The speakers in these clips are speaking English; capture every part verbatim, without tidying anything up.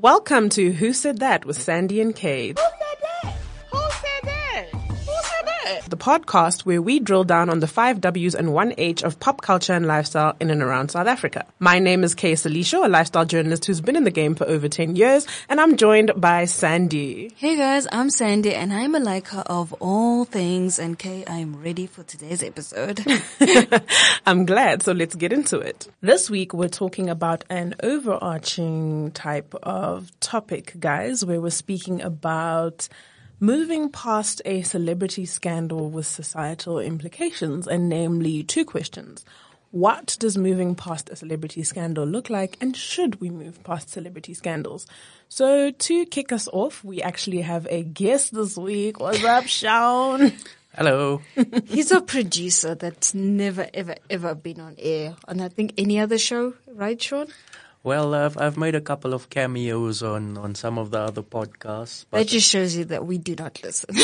Welcome to Who Said That with Sandy and Cade. Who said that? Who said that? Who said that? The podcast where we drill down on the five W's and one H of pop culture and lifestyle in and around South Africa. My name is Kay Salisho, a lifestyle journalist who's been in the game for over ten years, and I'm joined by Sandy. Hey guys, I'm Sandy and I'm a liker of all things, and Kay, I'm ready for today's episode. I'm glad, so let's get into it. This week we're talking about an overarching type of topic, guys, where we're speaking about moving past a celebrity scandal with societal implications, and namely two questions. What does moving past a celebrity scandal look like, and should we move past celebrity scandals? So to kick us off, we actually have a guest this week. What's up, Sean? Hello. He's a producer that's never, ever, ever been on air on, I think, any other show, right, Sean? Well, I've I've made a couple of cameos on, on some of the other podcasts. But that just shows you that we do not listen.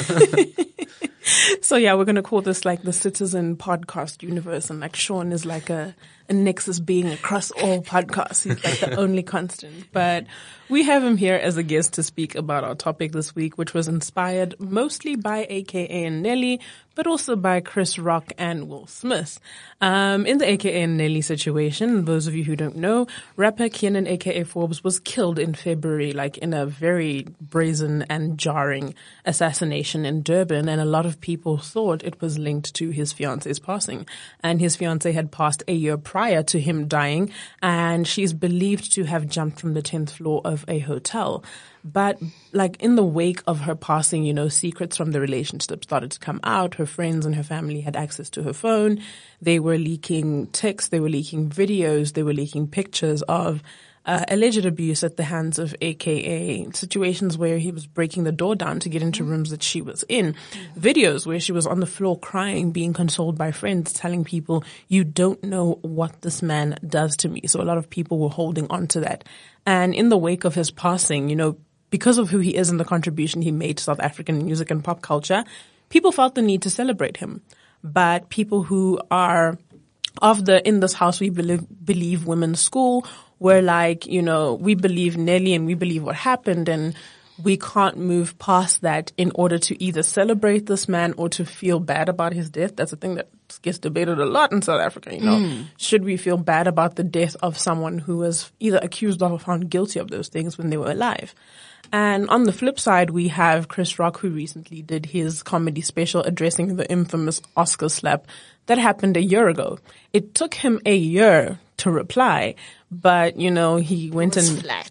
So yeah, we're going to call this like the Citizen podcast universe, and like Sean is like a, a nexus being across all podcasts. He's like the only constant. But we have him here as a guest to speak about our topic this week, which was inspired mostly by A K A and Nelly, but also by Chris Rock and Will Smith. Um, in the A K A and Nelly situation, those of you who don't know, rapper Kenan A K A Forbes was killed in February, like in a very brazen and jarring assassination in Durban, and a lot of people thought it was linked to his fiance's passing. And his fiance had passed a year prior to him dying, and she's believed to have jumped from the tenth floor of a hotel. But like in the wake of her passing, you know, secrets from the relationship started to come out. Her friends and her family had access to her phone. They were leaking texts. They were leaking videos. They were leaking pictures of uh, alleged abuse at the hands of A K A, situations where he was breaking the door down to get into rooms that she was in, videos where she was on the floor crying, being consoled by friends, telling people, you don't know what this man does to me. So a lot of people were holding on to that. And in the wake of his passing, you know, because of who he is and the contribution he made to South African music and pop culture, people felt the need to celebrate him. But people who are of the in this house we believe, believe women's school were like, you know, we believe Nelly and we believe what happened, and we can't move past that in order to either celebrate this man or to feel bad about his death. That's a thing that gets debated a lot in South Africa, you know. Mm. Should we feel bad about the death of someone who was either accused of or found guilty of those things when they were alive? And on the flip side, we have Chris Rock, who recently did his comedy special addressing the infamous Oscar slap that happened a year ago. It took him a year to reply, but, you know, he went and flat.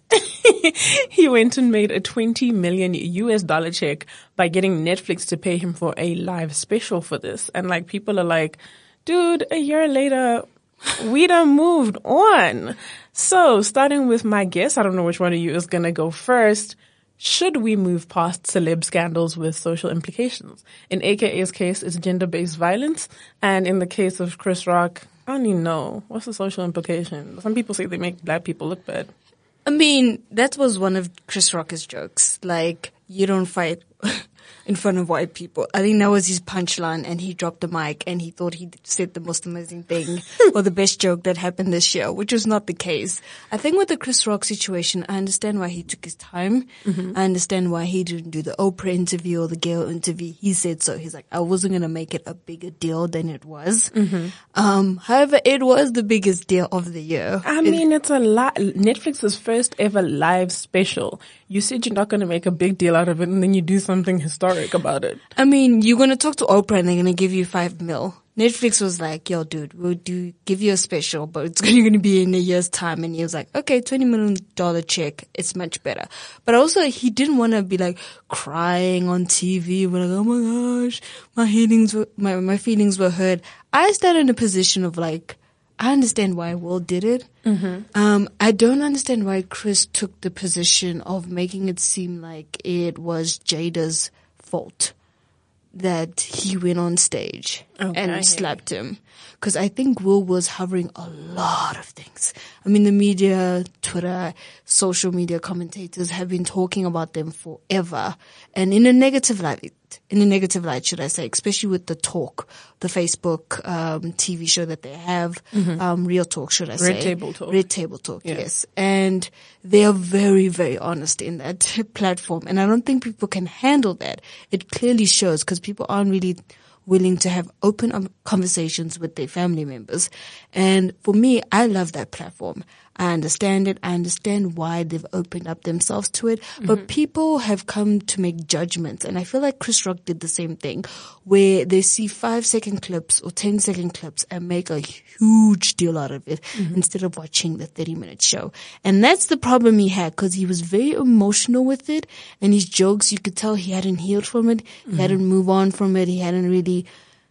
he went and made a twenty million U S dollar check by getting Netflix to pay him for a live special for this. And like, people are like, dude, a year later, we done moved on. So starting with my guess, I don't know which one of you is going to go first. Should we move past celeb scandals with social implications? In A K A's case, it's gender-based violence. And in the case of Chris Rock, I don't even know. What's the social implication? Some people say they make black people look bad. I mean, that was one of Chris Rock's jokes. Like, you don't fight in front of white people. I think that was his punchline, and he dropped the mic and he thought he said the most amazing thing or the best joke that happened this year, which was not the case. I think with the Chris Rock situation, I understand why he took his time. Mm-hmm. I understand why he didn't do the Oprah interview or the Gayle interview. He said so. He's like, I wasn't going to make it a bigger deal than it was. Mm-hmm. Um, however, it was the biggest deal of the year. I mean, it, it's a lot. Netflix's first ever live special. You said you're not going to make a big deal out of it, and then you do something historic about it. I mean, you're going to talk to Oprah and they're going to give you five mil. Netflix was like, yo, dude, we'll do, give you a special, but it's going to be in a year's time. And he was like, okay, twenty million dollars check. It's much better. But also, he didn't want to be like crying on T V. We're like, oh my gosh, my feelings were, my, my feelings were hurt. I stand in a position of like, I understand why Will did it. Mm-hmm. Um, I don't understand why Chris took the position of making it seem like it was Jada's fault that he went on stage. Okay. and slapped him. Because I think Will was hovering a lot of things. I mean, the media, Twitter, social media commentators have been talking about them forever. And in a negative light, in a negative light, should I say, especially with the talk, the Facebook um, T V show that they have, mm-hmm. um, Real Talk, should I say. Red Table Talk. Red Table Talk, yeah. yes. And they are very, very honest in that platform. And I don't think people can handle that. It clearly shows because people aren't really willing to have open conversations with their family members. And for me, I love that platform. I understand it. I understand why they've opened up themselves to it. Mm-hmm. But people have come to make judgments. And I feel like Chris Rock did the same thing where they see five second clips or ten second clips and make a huge deal out of it mm-hmm. instead of watching the thirty minute show. And that's the problem he had because he was very emotional with it. And his jokes, you could tell he hadn't healed from it. Mm-hmm. He hadn't moved on from it. He hadn't really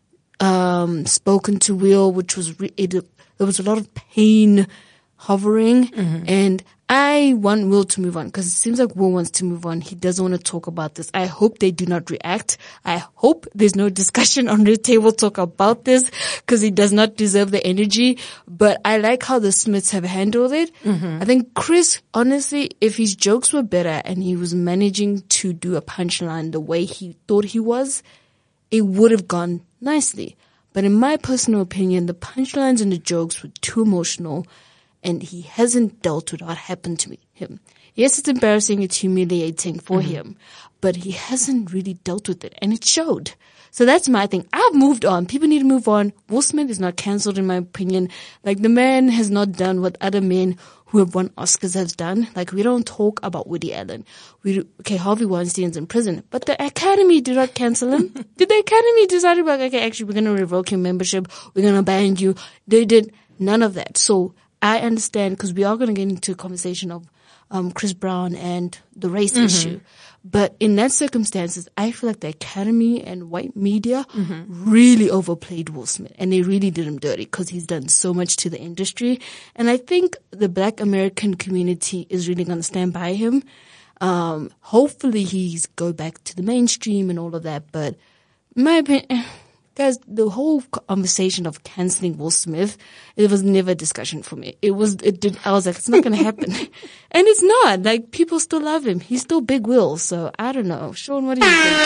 um spoken to Will, which was, re- it, there was a lot of pain hovering mm-hmm. and I want Will to move on because it seems like Will wants to move on. He doesn't want to talk about this. I hope they do not react. I hope there's no discussion on Red Table Talk about this because he does not deserve the energy. But I like how the Smiths have handled it. Mm-hmm. I think Chris, honestly, if his jokes were better and he was managing to do a punchline the way he thought he was, it would have gone nicely. But in my personal opinion, the punchlines and the jokes were too emotional. And he hasn't dealt with what happened to me, him. Yes, it's embarrassing, it's humiliating for mm-hmm. him, but he hasn't really dealt with it, and it showed. So that's my thing. I've moved on. People need to move on. Will Smith is not cancelled, in my opinion. Like, the man has not done what other men who have won Oscars have done. Like, we don't talk about Woody Allen. We okay, Harvey Weinstein's in prison, but the Academy did not cancel him. Did the Academy decide about, okay, actually, we're going to revoke your membership. We're going to ban you. They did none of that. So I understand because we are going to get into a conversation of um, Chris Brown and the race mm-hmm. issue. But in that circumstances, I feel like the Academy and white media mm-hmm. really overplayed Will Smith and they really did him dirty because he's done so much to the industry. And I think the Black American community is really going to stand by him. Um, hopefully he's go back to the mainstream and all of that. But in my opinion, guys, the whole conversation of canceling Will Smith, it was never a discussion for me. It was, it did, I was like, it's not going to happen. And it's not. Like, people still love him. He's still Big Will. So I don't know. Sean, what do you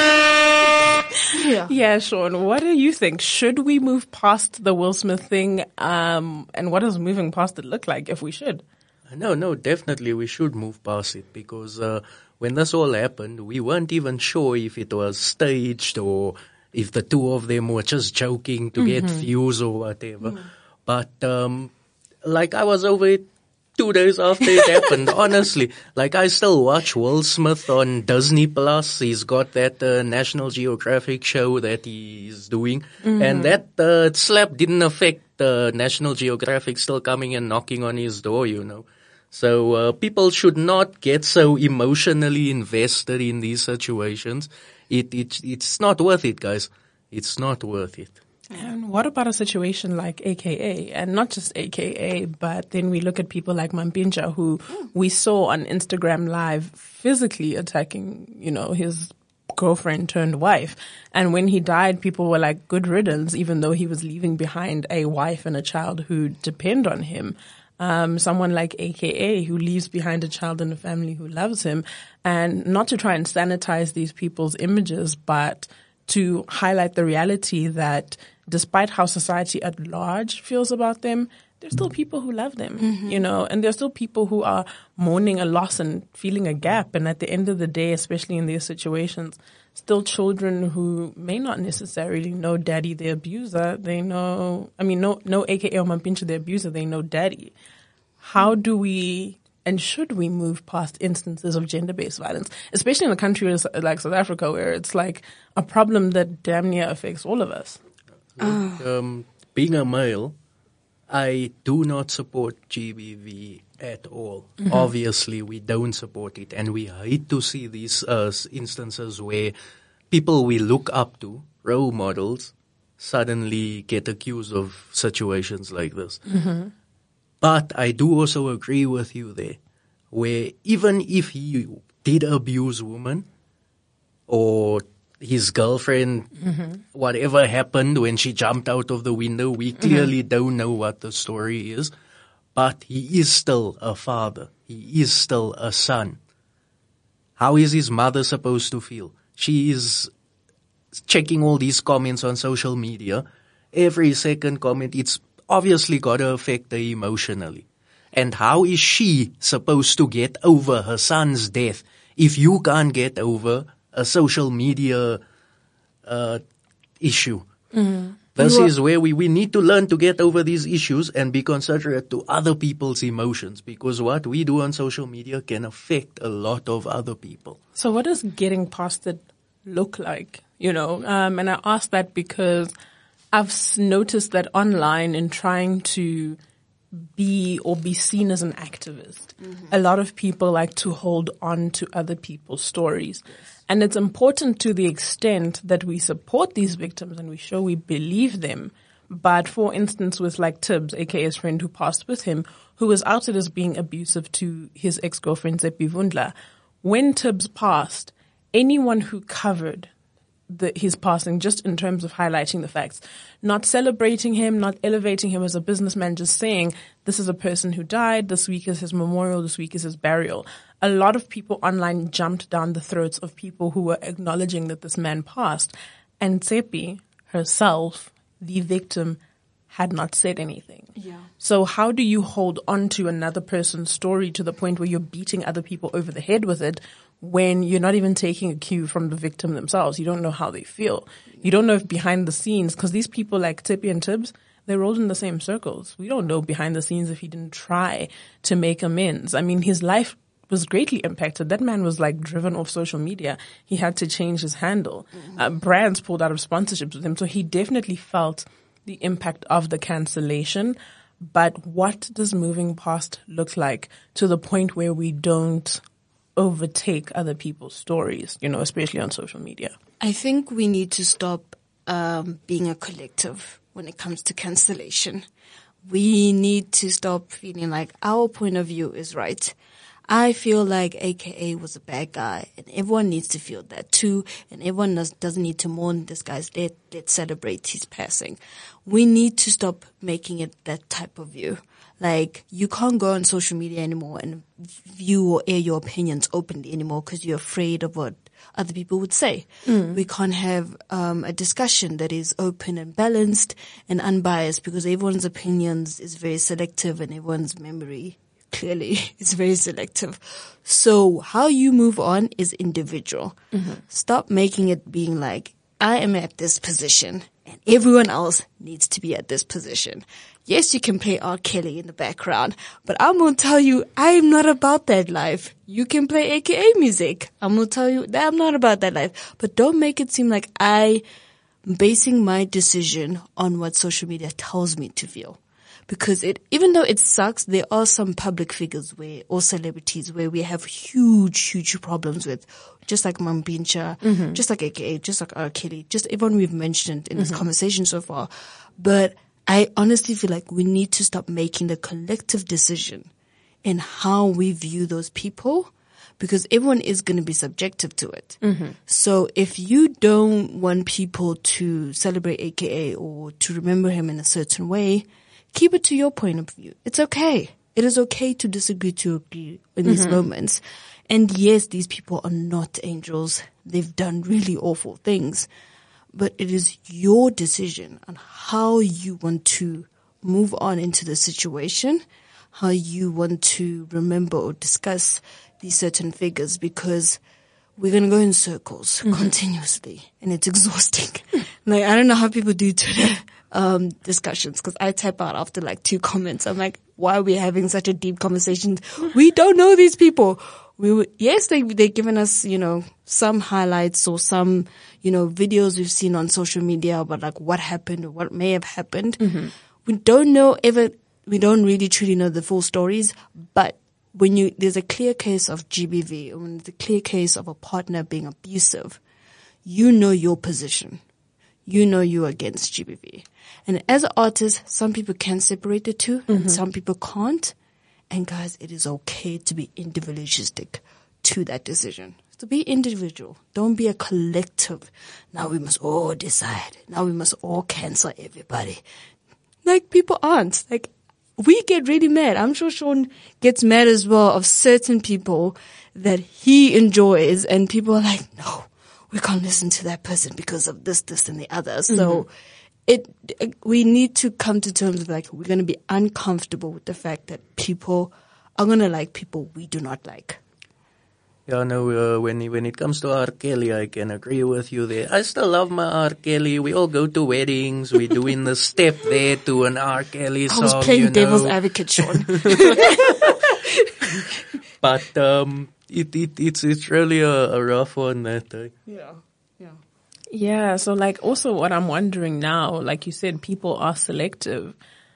think? yeah. yeah, Sean, what do you think? Should we move past the Will Smith thing? Um, and what does moving past it look like if we should? No, no, definitely we should move past it because, uh, when this all happened, we weren't even sure if it was staged or if the two of them were just joking to mm-hmm. get views or whatever. Mm. But, um, like I was over it two days after it happened, honestly. Like I still watch Will Smith on Disney Plus. He's got that uh, National Geographic show that he's doing. Mm-hmm. And that uh, slap didn't affect uh, National Geographic still coming and knocking on his door, you know. So uh, people should not get so emotionally invested in these situations. It, it, it's not worth it, guys. It's not worth it. And what about a situation like A K A? And not just A K A, but then we look at people like Mampintsha, who we saw on Instagram Live physically attacking, you know, his girlfriend turned wife. And when he died, people were like, good riddance, even though he was leaving behind a wife and a child who depend on him. Um, someone like A K A who leaves behind a child and a family who loves him, and not to try and sanitize these people's images, but to highlight the reality that despite how society at large feels about them, there's still people who love them, mm-hmm. you know, and there's still people who are mourning a loss and feeling a gap. And at the end of the day, especially in these situations, still children who may not necessarily know daddy, the abuser. They know, I mean, no, no A K A or Mampintsha, the abuser, they know daddy. How do we and should we move past instances of gender-based violence, especially in a country like South Africa where it's like a problem that damn near affects all of us? Look, um, being a male, I do not support G B V at all. Mm-hmm. Obviously, we don't support it, and we hate to see these uh, instances where people we look up to, role models, suddenly get accused of situations like this. Mm-hmm. But I do also agree with you there, where even if he did abuse women or his girlfriend, mm-hmm. whatever happened when she jumped out of the window, we clearly mm-hmm. don't know what the story is. But he is still a father. He is still a son. How is his mother supposed to feel? She is checking all these comments on social media. Every second comment, it's obviously got to affect her emotionally. And how is she supposed to get over her son's death if you can't get over a social media uh, issue? Mm-hmm. This is where we, we need to learn to get over these issues and be considerate to other people's emotions, because what we do on social media can affect a lot of other people. So what does getting past it look like? You know, um, and I ask that because I've s- noticed that online, in trying to be or be seen as an activist, mm-hmm. a lot of people like to hold on to other people's stories. Yes. And it's important to the extent that we support these victims and we show we believe them. But for instance, with like Tibbs, aka his friend who passed with him, who was outed as being abusive to his ex-girlfriend Zeppi Vundla, when Tibbs passed, anyone who covered the, his passing, just in terms of highlighting the facts, not celebrating him, not elevating him as a businessman, just saying this is a person who died, this week is his memorial, this week is his burial. A lot of people online jumped down the throats of people who were acknowledging that this man passed. And Tsepi herself, the victim, had not said anything. Yeah. So how do you hold on to another person's story to the point where you're beating other people over the head with it when you're not even taking a cue from the victim themselves? You don't know how they feel. You don't know if behind the scenes, because these people like Tsepi and Tibbs, they rolled in the same circles. We don't know behind the scenes if he didn't try to make amends. I mean, his life was greatly impacted. That man was like driven off social media. He had to change his handle. Mm-hmm. Uh, brands pulled out of sponsorships with him. So he definitely felt the impact of the cancellation. But what does moving past look like to the point where we don't overtake other people's stories, you know, especially on social media? I think we need to stop um, being a collective when it comes to cancellation. We need to stop feeling like our point of view is right. I feel like A K A was a bad guy, and everyone needs to feel that too, and everyone does, doesn't need to mourn this guy's death. Let's celebrate his passing. We need to stop making it that type of view. Like, you can't go on social media anymore and view or air your opinions openly anymore because you're afraid of what other people would say. Mm. We can't have um, a discussion that is open and balanced and unbiased because everyone's opinions is very selective and everyone's memory clearly is very selective. So how you move on is individual. Mm-hmm. Stop making it being like, I am at this position and everyone else needs to be at this position. Yes, you can play R. Kelly in the background, but I'm going to tell you, I am not about that life. You can play A K A music. I'm going to tell you that I'm not about that life. But don't make it seem like I'm basing my decision on what social media tells me to feel. Because it, even though it sucks, there are some public figures where, or celebrities where we have huge, huge problems with, just like Mambincha, mm-hmm. just like A K A, just like R. Kelly, just everyone we've mentioned in mm-hmm. this conversation so far. But I honestly feel like we need to stop making the collective decision in how we view those people, because everyone is going to be subjective to it. Mm-hmm. So if you don't want people to celebrate A K A or to remember him in a certain way, keep it to your point of view. It's okay. It is okay to disagree, to agree in mm-hmm. these moments. And yes, these people are not angels. They've done really awful things. But it is your decision on how you want to move on into the situation, how you want to remember or discuss these certain figures, because we're going to go in circles mm-hmm. continuously and it's exhausting. Like, I don't know how people do Twitter um, discussions, because I type out after like two comments. I'm like, why are we having such a deep conversation? We don't know these people. We were, yes, they, they've given us, you know, some highlights or some, you know, videos we've seen on social media about like what happened or what may have happened. Mm-hmm. We don't know ever, we don't really truly know the full stories, but when you, there's a clear case of G B V, or when there's a clear case of a partner being abusive, you know your position. You know you're against G B V. And as an artist, some people can separate the two mm-hmm. and some people can't. And guys, it is okay to be individualistic to that decision. have to be individual. Don't be a collective. Now we must all decide. Now we must all cancel everybody. Like, people aren't. Like, we get really mad. I'm sure Sean gets mad as well of certain people that he enjoys, and people are like, no, we can't listen to that person because of this, this, and the other. So mm-hmm. it, it, we need to come to terms with, like, we're going to be uncomfortable with the fact that people are going to like people we do not like. Yeah, no, uh, when, when it comes to R. Kelly, I can agree with you there. I still love my R. Kelly. We all go to weddings. We're doing the step there to an R. Kelly song. I was playing you devil's know. advocate, Sean. But um, it, it it's it's really a, a rough one that uh, yeah, yeah, yeah. So, like, also what I'm wondering now, like you said, people are selective.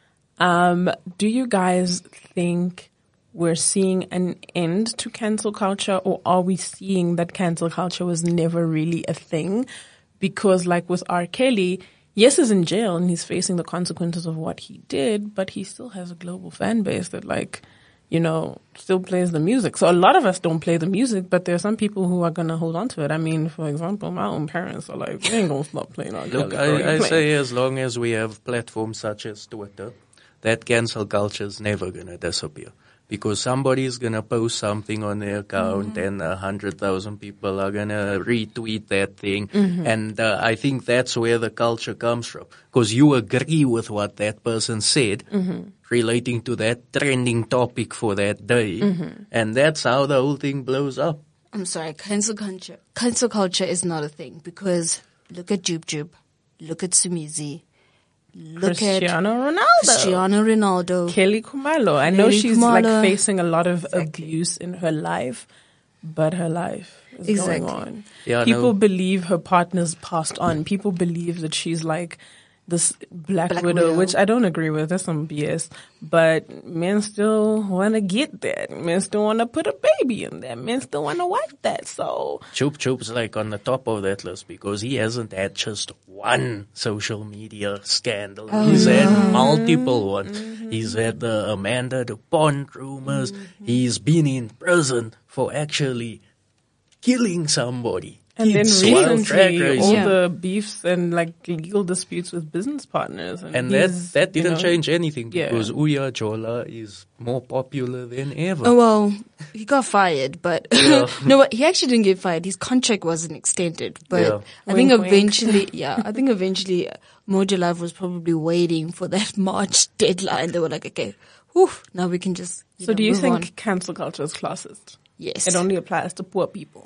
Um, do you guys think we're seeing an end to cancel culture, or are we seeing that cancel culture was never really a thing? Because, like with R. Kelly, yes, he's in jail and he's facing the consequences of what he did, but he still has a global fan base that, like, you know, still plays the music. So a lot of us don't play the music, but there are some people who are going to hold on to it. I mean, for example, my own parents are like, they ain't going to stop playing R. Look, Kelly. I, I say as long as we have platforms such as Twitter, that cancel culture is never going to disappear. Because somebody is going to post something on their account mm-hmm. and a hundred thousand people are going to retweet that thing. Mm-hmm. And uh, I think that's where the culture comes from. Because you agree with what that person said mm-hmm. relating to that trending topic for that day. Mm-hmm. And that's how the whole thing blows up. I'm sorry, cancel culture. Cancel culture is not a thing because look at Jube Jube, look at Sumizi. Look Cristiano at Ronaldo. Cristiano Ronaldo. Kelly Khumalo. I know Kelly she's Khumalo. like facing a lot of Exactly. abuse in her life, but her life is Exactly. going on. Yeah, People no. believe her partner's passed on. People believe that she's like this Black, Black Widow, Widow. which I don't agree with. That's some B S. But men still want to get that. Men still want to put a baby in there. Men still want to wipe that. So Chup Chup's like on the top of that list because he hasn't had just one social media scandal. Oh, He's yeah. had multiple ones. Mm-hmm. He's had the Amanda DuPont rumors. Mm-hmm. He's been in prison for actually killing somebody. And then Kids, wild recently, drag race. all Yeah. the beefs and like legal disputes with business partners. And, And that, he's, that didn't you know, change anything Yeah. because Uya Jola is more popular than ever. Oh, well, he got fired, but Yeah. no, but he actually didn't get fired. His contract wasn't extended, but Yeah. I think Wink, wink. eventually, yeah, I think eventually uh, Mojo Live was probably waiting for that March deadline. They were like, okay, whew, now we can just, you So know, do you move think on. cancel culture is classist? Yes. It only applies to poor people.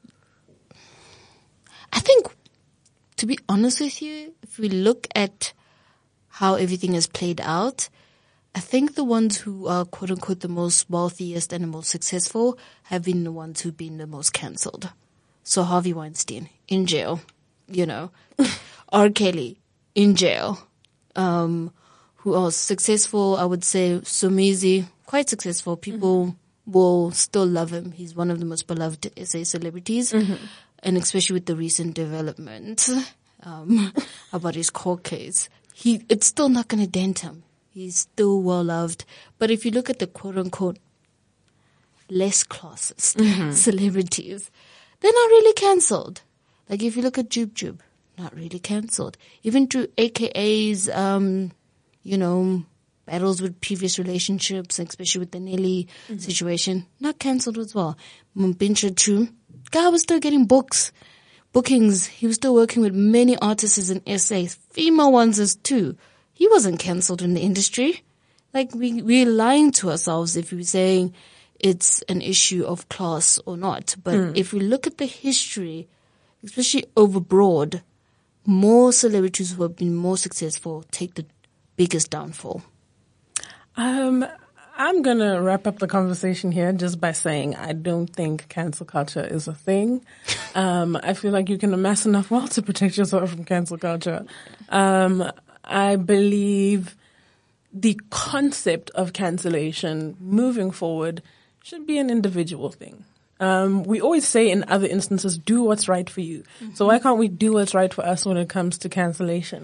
I think, to be honest with you, if we look at how everything has played out, I think the ones who are quote unquote the most wealthiest and the most successful have been the ones who've been the most cancelled. So Harvey Weinstein in jail, you know, R. Kelly in jail. Um, who else? Successful, I would say Sumizi, quite successful. People mm-hmm. will still love him. He's one of the most beloved S A celebrities. Mm-hmm. And especially with the recent development um, about his court case, he it's still not going to dent him. He's still well loved. But if you look at the quote unquote less classist mm-hmm. celebrities, they're not really cancelled. Like if you look at Jube Jube, not really cancelled. Even to A K A's, um, you know, battles with previous relationships, especially with the Nelly mm-hmm. situation, not cancelled as well. Mpinsha too. Guy was still getting books, bookings. He was still working with many artists in S A, female ones as too. He wasn't cancelled in the industry. Like we, we're lying to ourselves if we're saying it's an issue of class or not. But mm. if we look at the history, especially over broad, more celebrities who have been more successful take the biggest downfall. Um, I'm going to wrap up the conversation here just by saying I don't think cancel culture is a thing. Um, I feel like you can amass enough wealth to protect yourself from cancel culture. Um, I believe the concept of cancellation moving forward should be an individual thing. Um, we always say in other instances, do what's right for you. Mm-hmm. So why can't we do what's right for us when it comes to cancellation?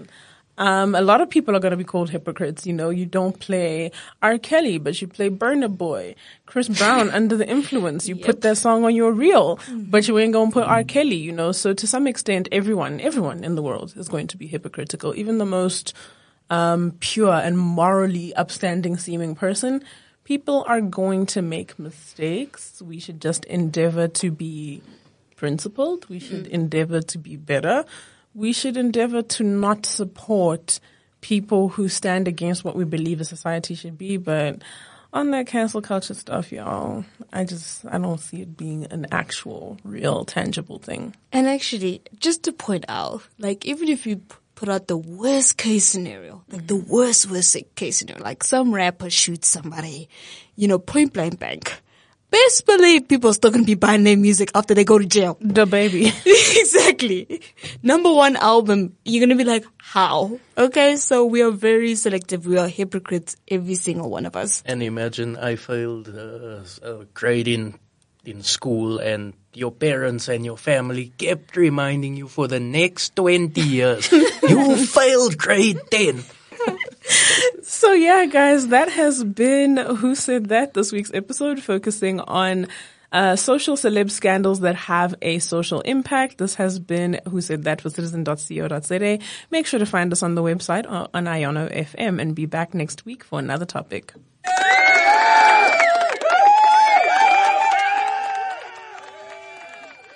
Um, a lot of people are going to be called hypocrites. You know, you don't play R. Kelly, but you play Burna Boy. Chris Brown, Under the Influence. You yep. put that song on your reel, mm-hmm. but you ain't going to put R. Kelly, you know. So to some extent, everyone, everyone in the world is going to be hypocritical. Even the most um, pure and morally upstanding seeming person, people are going to make mistakes. We should just endeavor to be principled. We should mm-hmm. endeavor to be better. We should endeavor to not support people who stand against what we believe a society should be. But on that cancel culture stuff, y'all, I just, I don't see it being an actual, real, tangible thing. And actually, just to point out, like, even if you put out the worst case scenario, like the worst, worst case scenario, like some rapper shoots somebody, you know, point blank blank. Best believe people are still going to be buying their music after they go to jail. The baby. Exactly. Number one album, you're going to be like, how? Okay, so we are very selective. We are hypocrites, every single one of us. And imagine I failed uh, a grade in, in school and your parents and your family kept reminding you for the next twenty years, you failed grade ten. So yeah, guys, that has been Who Said That, this week's episode, focusing on uh social celeb scandals that have a social impact. This has been Who Said That for citizen dot co dot za. Make sure to find us on the website on Iono F M and be back next week for another topic.